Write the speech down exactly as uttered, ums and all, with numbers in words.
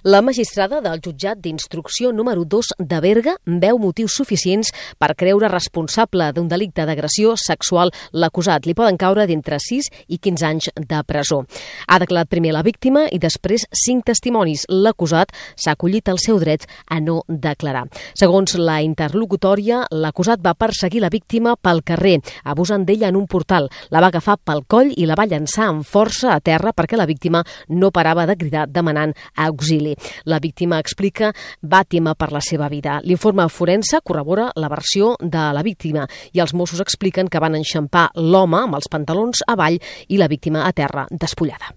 La magistrada del jutjat d'instrucció número dos de Berga veu motius suficients per creure responsable d'un delicte d'agressió sexual l'acusat. Li poden caure d'entre sis i quinze anys de presó. Ha declarat primer la víctima i després cinc testimonis. L'acusat s'ha acollit al seu dret a no declarar. Segons la interlocutòria, l'acusat va perseguir la víctima pel carrer, abusant d'ella en un portal. La va agafar pel coll i la va llançar amb força a terra perquè la víctima no parava de cridar demanant auxili. La víctima explica va témer per la seva vida. L'informe forense corrobora la versió de la víctima i els Mossos expliquen que van enxampar l'home amb els pantalons avall i la víctima a terra despullada.